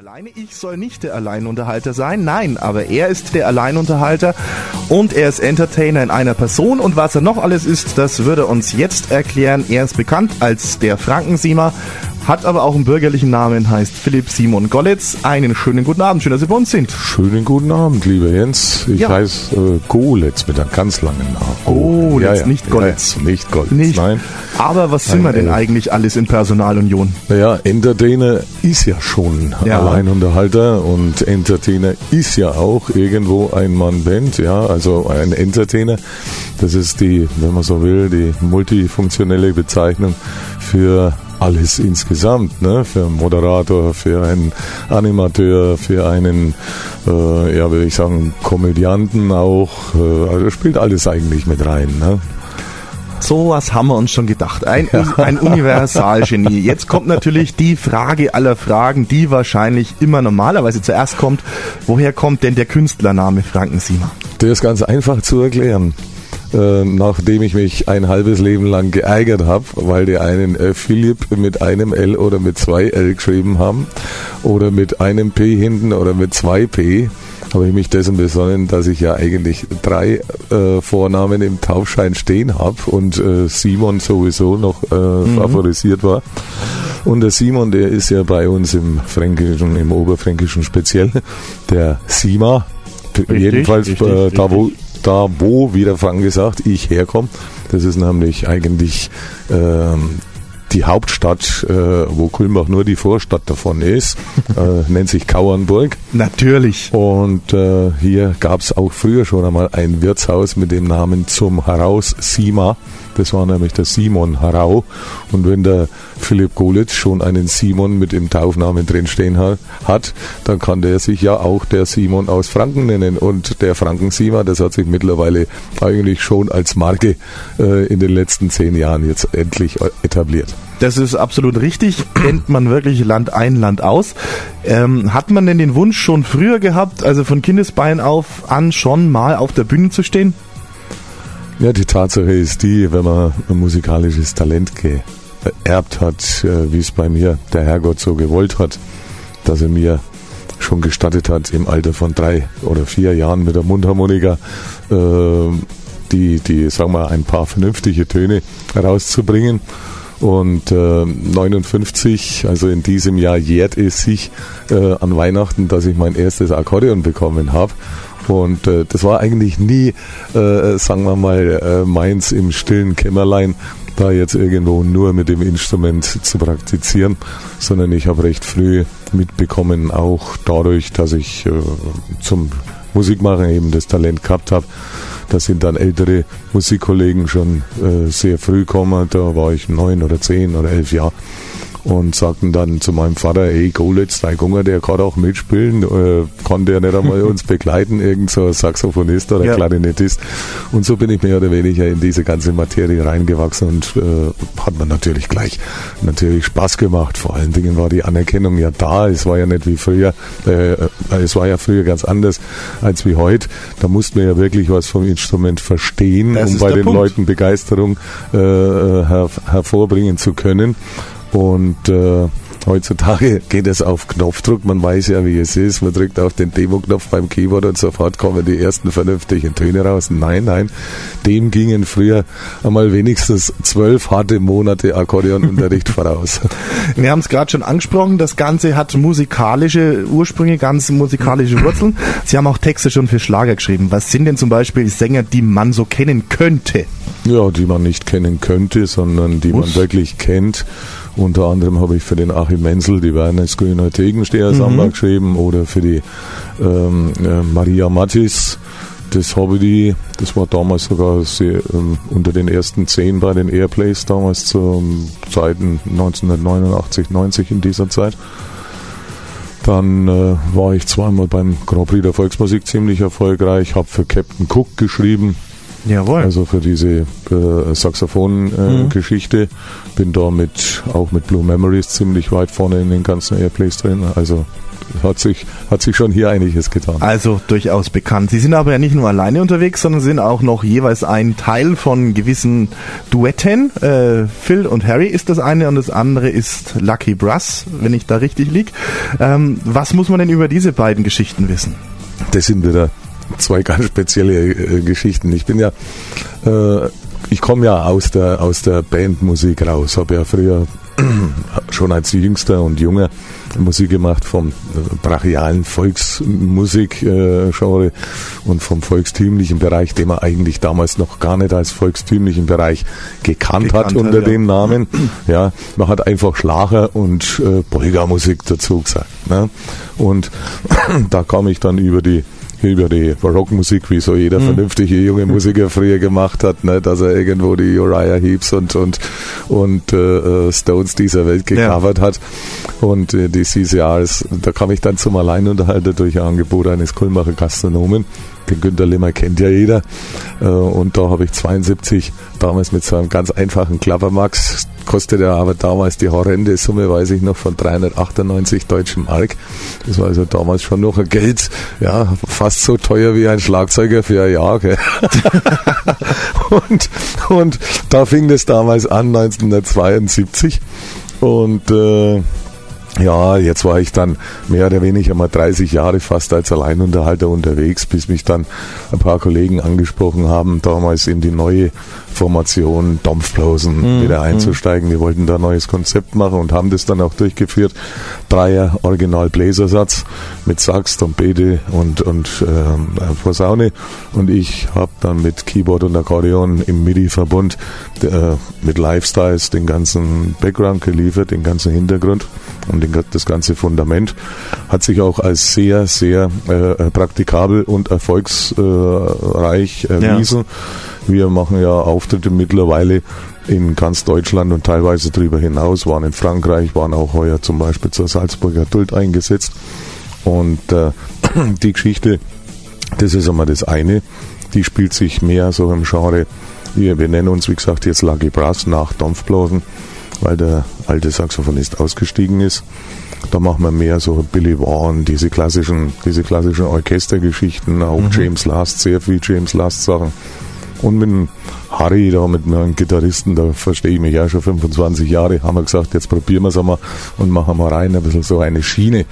alleine. Ich soll nicht der Alleinunterhalter sein, nein, aber er ist der Alleinunterhalter und er ist Entertainer in einer Person und was er noch alles ist, das würde er uns jetzt erklären. Er ist bekannt als der Frankensiemer, hat aber auch einen bürgerlichen Namen, heißt Philipp Simon Gollitz. Einen schönen guten Abend, schön, dass Sie bei uns sind. Schönen guten Abend, lieber Jens. Ich heiße Gollitz mit einem ganz langen Namen. Gollitz, nicht Gollitz. Ja, nicht Gollitz, nein. Aber was sind wir denn eigentlich alles in Personalunion? Naja, Entertainer ist ja schon Alleinunterhalter und Entertainer ist ja auch irgendwo ein Mann-Band, ja, also ein Entertainer. Das ist die, wenn man so will, die multifunktionelle Bezeichnung für alles insgesamt, ne? Für einen Moderator, für einen Animateur, für einen, würde ich sagen, Komödianten auch. Also spielt alles eigentlich mit rein, ne? So was haben wir uns schon gedacht. Ein Universalgenie. Jetzt kommt natürlich die Frage aller Fragen, die wahrscheinlich immer normalerweise zuerst kommt. Woher kommt denn der Künstlername Frankensiemer? Der ist ganz einfach zu erklären. Nachdem ich mich ein halbes Leben lang geärgert habe, weil die einen Philipp mit einem L oder mit 2 L geschrieben haben oder mit einem P hinten oder mit 2 P, habe ich mich dessen besonnen, dass ich ja eigentlich 3 Vornamen im Taufschein stehen habe und Simon sowieso noch favorisiert war. Und der Simon, der ist ja bei uns im Fränkischen, im Oberfränkischen speziell, der Sima. Jedenfalls da wo, wie der Frank gesagt, ich herkomme. Das ist nämlich eigentlich die Hauptstadt, wo Kulmbach nur die Vorstadt davon ist, nennt sich Kauernburg. Natürlich. Und hier gab es auch früher schon einmal ein Wirtshaus mit dem Namen Zum Heraus Sima. Das war nämlich der Simon Harau. Und wenn der Philipp Gollitz schon einen Simon mit dem Taufnamen drinstehen hat, dann kann der sich ja auch der Simon aus Franken nennen. Und der Frankensiemer, das hat sich mittlerweile eigentlich schon als Marke in den letzten 10 Jahren jetzt endlich etabliert. Das ist absolut richtig. Kennt man wirklich Land ein, Land aus. Hat man denn den Wunsch schon früher gehabt, also von Kindesbein auf an schon mal auf der Bühne zu stehen? Ja, die Tatsache ist die, wenn man ein musikalisches Talent geerbt hat, wie es bei mir der Herrgott so gewollt hat, dass er mir schon gestattet hat, im Alter von 3 oder 4 Jahren mit der Mundharmonika die sagen wir, ein paar vernünftige Töne herauszubringen. Und 59, also in diesem Jahr jährt es sich an Weihnachten, dass ich mein erstes Akkordeon bekommen habe. Und das war eigentlich nie, sagen wir mal, meins im stillen Kämmerlein, da jetzt irgendwo nur mit dem Instrument zu praktizieren, sondern ich habe recht früh mitbekommen, auch dadurch, dass ich zum Musikmachen eben das Talent gehabt habe. Da sind dann ältere Musikkollegen schon sehr früh gekommen, da war ich 9 oder 10 oder 11 Jahre. Und sagten dann zu meinem Vater, ey Gollitz, dein Junge, der kann auch mitspielen, kann der nicht einmal uns begleiten, irgend so ein Saxophonist oder Klarinettist. Und so bin ich mehr oder weniger in diese ganze Materie reingewachsen und hat mir natürlich gleich Spaß gemacht. Vor allen Dingen war die Anerkennung ja da, es war ja nicht wie früher, es war ja früher ganz anders als wie heute. Da musste man ja wirklich was vom Instrument verstehen, um bei den Leuten Begeisterung hervorbringen zu können. Und heutzutage geht es auf Knopfdruck, man weiß ja, wie es ist, man drückt auf den Demo-Knopf beim Keyboard und sofort kommen die ersten vernünftigen Töne raus. Nein, dem gingen früher einmal wenigstens 12 harte Monate Akkordeonunterricht voraus. Wir haben es gerade schon angesprochen, das Ganze hat musikalische Ursprünge, ganz musikalische Wurzeln. Sie haben auch Texte schon für Schlager geschrieben. Was sind denn zum Beispiel Sänger, die man so kennen könnte? Ja, die man nicht kennen könnte, sondern die man wirklich kennt. Unter anderem habe ich für den Achim Menzel die Werner-Grüner Tegensteher-Samba geschrieben oder für die Maria Mattis, das war damals sogar sehr, unter den ersten 10 bei den Airplays damals zu Zeiten 1989, 90 in dieser Zeit. Dann war ich zweimal beim Grand Prix der Volksmusik ziemlich erfolgreich, habe für Captain Cook geschrieben. Jawohl. Also für diese Saxophon-Geschichte. Bin da auch mit Blue Memories ziemlich weit vorne in den ganzen Airplays drin. Also hat sich schon hier einiges getan. Also durchaus bekannt. Sie sind aber ja nicht nur alleine unterwegs, sondern sind auch noch jeweils ein Teil von gewissen Duetten. Phil und Harry ist das eine und das andere ist Lucky Brass, wenn ich da richtig liege. Was muss man denn über diese beiden Geschichten wissen? Das sind wieder zwei ganz spezielle Geschichten. Ich komme ja aus der Bandmusik raus, habe ja früher schon als Jüngster und Junger Musik gemacht vom brachialen Volksmusik-Genre und vom volkstümlichen Bereich, den man eigentlich damals noch gar nicht als volkstümlichen Bereich gekannt hat unter dem Namen. Ja, man hat einfach Schlager und Polka-Musik dazu gesagt. Ne? Und da kam ich dann über die Rockmusik, wie so jeder vernünftige junge Musiker früher gemacht hat, ne, dass er irgendwo die Uriah Heeps und Stones dieser Welt gecovert hat. Und die CCRs, da kam ich dann zum Alleinunterhalter durch ein Angebot eines Kulmacher Gastronomen. Den Günter Limmer kennt ja jeder. Und da habe ich 72 damals mit so einem ganz einfachen Klappermax, kostete aber damals die horrende Summe, weiß ich noch, von 398 deutschen Mark. Das war also damals schon noch ein Geld, ja, fast so teuer wie ein Schlagzeuger für ein Jahr. Gell? und da fing das damals an, 1972. Und ja, jetzt war ich dann mehr oder weniger mal 30 Jahre fast als Alleinunterhalter unterwegs, bis mich dann ein paar Kollegen angesprochen haben, damals in die neue Formation Dampfblasen wieder einzusteigen. Wir wollten da ein neues Konzept machen und haben das dann auch durchgeführt. Dreier Original-Bläsersatz mit Sax, Trompete und Posaune. Und ich habe dann mit Keyboard und Akkordeon im MIDI-Verbund mit Lifestyles den ganzen Background geliefert, den ganzen Hintergrund und das ganze Fundament. Hat sich auch als sehr, sehr praktikabel und erfolgsreich erwiesen. Ja. Wir machen ja Auftritte mittlerweile in ganz Deutschland und teilweise darüber hinaus, waren in Frankreich, waren auch heuer zum Beispiel zur Salzburger Duld eingesetzt. Und die Geschichte, das ist einmal das eine, die spielt sich mehr so im Genre, wir nennen uns wie gesagt jetzt Lucky Brass nach Dampfblasen, weil der alte Saxophonist ausgestiegen ist. Da machen wir mehr so Billy Vaughan, diese klassischen Orchestergeschichten, auch James Last, sehr viel James Last Sachen. Und mit dem Harry, da mit meinem Gitarristen, da verstehe ich mich ja schon 25 Jahre, haben wir gesagt, jetzt probieren wir es einmal und machen mal rein, ein bisschen so eine Schiene.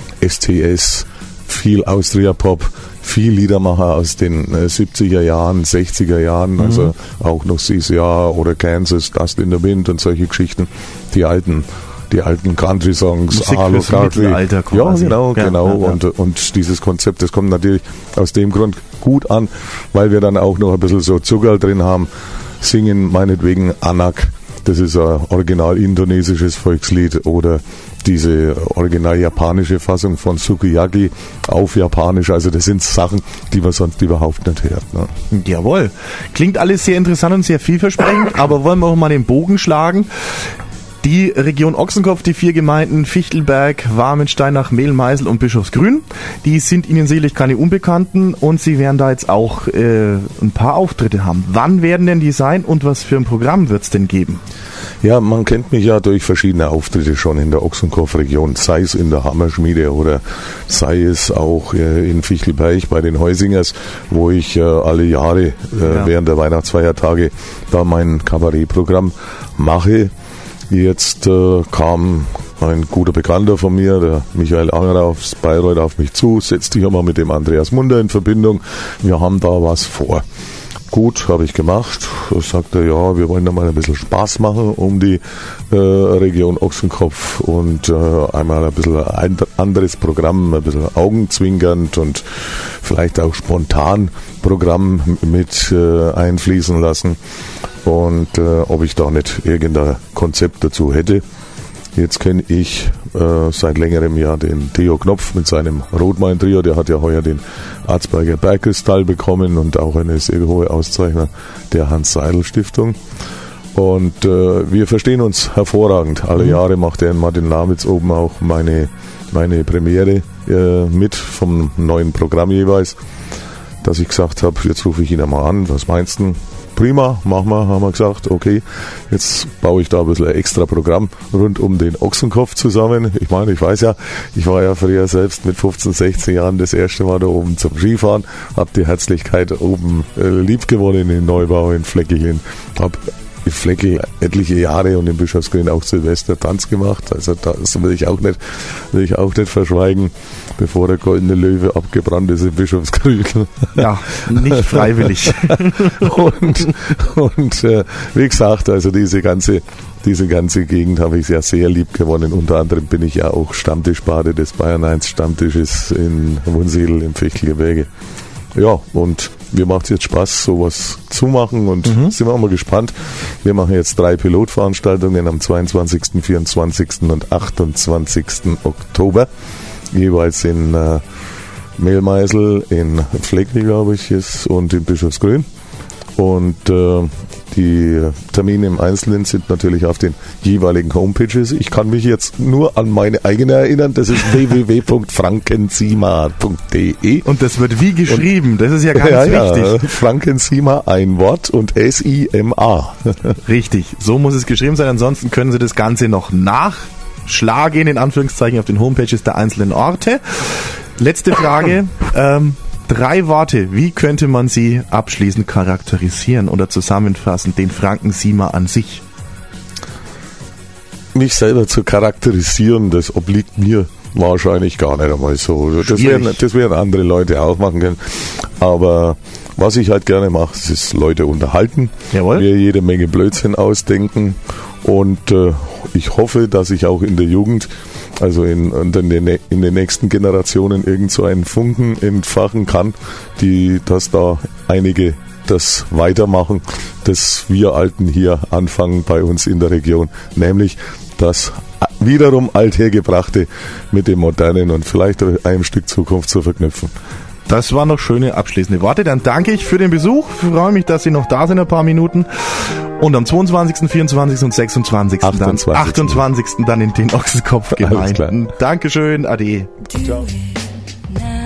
STS, viel Austria-Pop, viel Liedermacher aus den 70er Jahren, 60er Jahren, also auch noch CCR oder Kansas, Dust in the Wind und solche Geschichten, die alten Country-Songs, Arlo Country. Ja, genau. Ja. Und dieses Konzept, das kommt natürlich aus dem Grund gut an, weil wir dann auch noch ein bisschen so Zuckerl drin haben, singen meinetwegen Anak, das ist ein original indonesisches Volkslied, oder diese original japanische Fassung von Sukiyaki auf Japanisch, also das sind Sachen, die man sonst überhaupt nicht hört. Ne? Jawohl, klingt alles sehr interessant und sehr vielversprechend, aber wollen wir auch mal den Bogen schlagen. Die Region Ochsenkopf, die 4 Gemeinden Fichtelberg, Warmensteinach, Mehlmeisel und Bischofsgrün, die sind Ihnen sicherlich keine Unbekannten und Sie werden da jetzt auch ein paar Auftritte haben. Wann werden denn die sein und was für ein Programm wird es denn geben? Ja, man kennt mich ja durch verschiedene Auftritte schon in der Ochsenkopf-Region, sei es in der Hammerschmiede oder sei es auch in Fichtelberg bei den Heusingers, wo ich alle Jahre während der Weihnachtsfeiertage da mein Kabarettprogramm mache. Jetzt kam ein guter Bekannter von mir, der Michael Angerer aus Bayreuth, auf mich zu, setzte sich einmal mit dem Andreas Munder in Verbindung. Wir haben da was vor. Gut, habe ich gemacht. Sagte ja, wir wollen da mal ein bisschen Spaß machen um die Region Ochsenkopf und einmal ein bisschen ein anderes Programm, ein bisschen augenzwinkernd und vielleicht auch spontan Programm mit einfließen lassen. Und ob ich da nicht irgendein Konzept dazu hätte. Jetzt kenne ich seit längerem Jahr den Theo Knopf mit seinem Rotmain-Trio. Der hat ja heuer den Arzberger Bergkristall bekommen und auch eine sehr hohe Auszeichnung der Hans-Seidel-Stiftung. Und wir verstehen uns hervorragend. Alle Jahre macht er in Martin-Lamitz oben auch meine Premiere mit vom neuen Programm jeweils, dass ich gesagt habe, jetzt rufe ich ihn einmal an, was meinst du? prima, machen wir, haben wir gesagt, okay, jetzt baue ich da ein bisschen ein extra Programm rund um den Ochsenkopf zusammen. Ich meine, ich weiß ja, ich war ja früher selbst mit 15, 16 Jahren das erste Mal da oben zum Skifahren, habe die Herzlichkeit oben lieb gewonnen in Neubau, in Fleckeln, habe in Fleckel etliche Jahre und in Bischofsgrün auch Silvester Tanz gemacht, also das will ich auch nicht verschweigen, bevor der goldene Löwe abgebrannt ist in Bischofsgrün. Ja, nicht freiwillig. und wie gesagt, also diese ganze Gegend habe ich sehr lieb gewonnen. Unter anderem bin ich ja auch Stammtischbade des Bayern 1 Stammtisches in Wunsiedel im Fichtelgebirge. Ja, und mir macht es jetzt Spaß, sowas zu machen und sind wir auch mal gespannt. Wir machen jetzt 3 Pilotveranstaltungen am 22., 24. und 28. Oktober. Jeweils in Mehlmeisel, in Fleckel, glaube ich, und in Bischofsgrün. Und die Termine im Einzelnen sind natürlich auf den jeweiligen Homepages. Ich kann mich jetzt nur an meine eigene erinnern. Das ist www.frankensima.de. Und das wird wie geschrieben. Das ist ja ganz wichtig. Ja, Frankensima, ein Wort und SIMA. Richtig, so muss es geschrieben sein. Ansonsten können Sie das Ganze noch nachschlagen, in Anführungszeichen, auf den Homepages der einzelnen Orte. Letzte Frage. 3 Worte, wie könnte man sie abschließend charakterisieren oder zusammenfassen, den Frankensima an sich? Mich selber zu charakterisieren, das obliegt mir wahrscheinlich gar nicht einmal so. Das werden andere Leute auch machen können. Aber was ich halt gerne mache, ist Leute unterhalten, mir jede Menge Blödsinn ausdenken und ich hoffe, dass ich auch in der Jugend, also in den nächsten Generationen irgend so einen Funken entfachen kann, dass da einige das weitermachen, dass wir Alten hier anfangen bei uns in der Region, nämlich das wiederum Althergebrachte mit dem Modernen und vielleicht einem Stück Zukunft zu verknüpfen. Das waren noch schöne abschließende Worte. Dann danke ich für den Besuch. Freue mich, dass Sie noch da sind, ein paar Minuten. Und am 22., 24. und 26. 28. dann in den Ochsenkopf gemeinden. Dankeschön, ade. Ciao.